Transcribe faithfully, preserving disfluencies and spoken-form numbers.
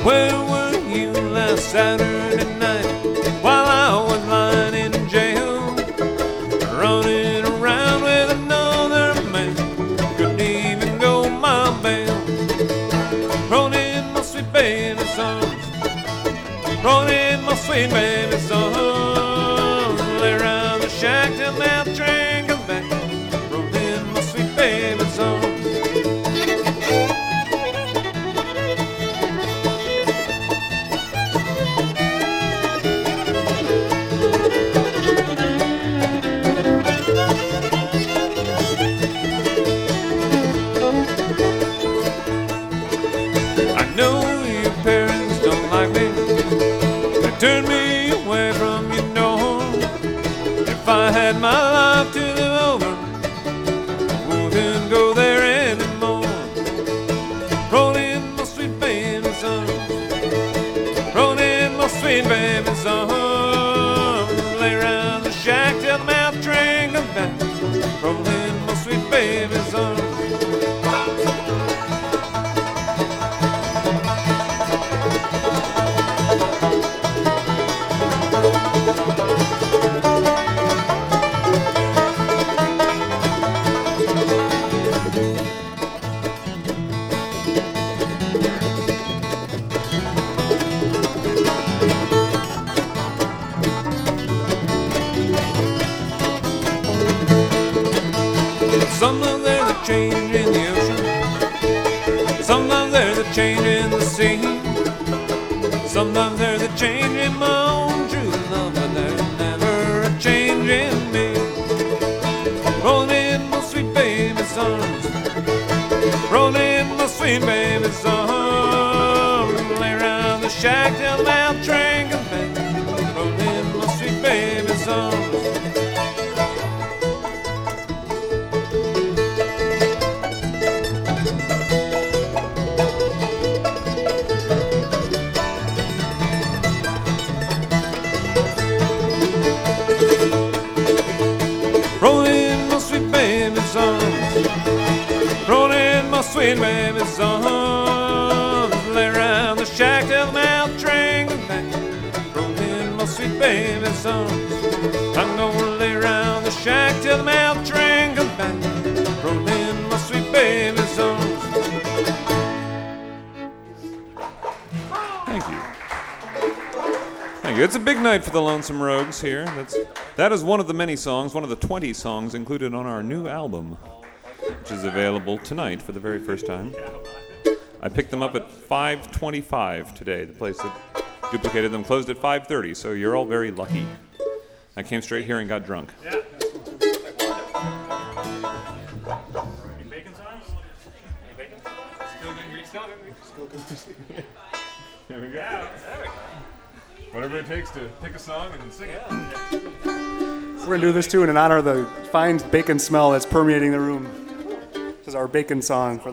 Where were you last Saturday night while I was lying in jail, running around with another man? Couldn't even go my bail. Roll in my sweet baby's arms, roll in my sweet baby's arms, lay around the shack till that train comes back. Roll in my sweet baby's arms. Turn me away from you, no. If I had my life to live over, I wouldn't go there anymore. Roll in my sweet baby's arms, roll in my sweet baby's arms, lay around the shack till the mouth train comes back. Roll in my sweet baby's arms. Sometimes there's a change in the ocean, sometimes there's a change in the sea, sometimes there's a change in my own true love, but there's never a change in me. Roll in my sweet baby's arms, roll in my sweet baby's arms, lay around the shack till the mouth train comes back. Roll in my sweet baby's arms. Roll in my sweet baby's arms, roll in my sweet baby's arms, lay around the shack till the mouth train comes back. Roll in my sweet baby's arms, I'm gonna lay around the shack till the mouth train comes back. Roll in my sweet baby's arms. Thank you. Thank you. It's a big night for the Lonesome Rogues here. That's that is one of the many songs, one of the twenty songs included on our new album, which is available tonight for the very first time. I picked them up at five twenty-five today. The place that duplicated them closed at five thirty, so you're all very lucky. I came straight here and got drunk. Yeah. Any bacon songs? Any bacon? Still good? Still good? Still good. There we go. Yeah, there we go. Whatever it takes to pick a song and sing it. We're going to do this too in honor of the fine bacon smell that's permeating the room. This is our bacon song for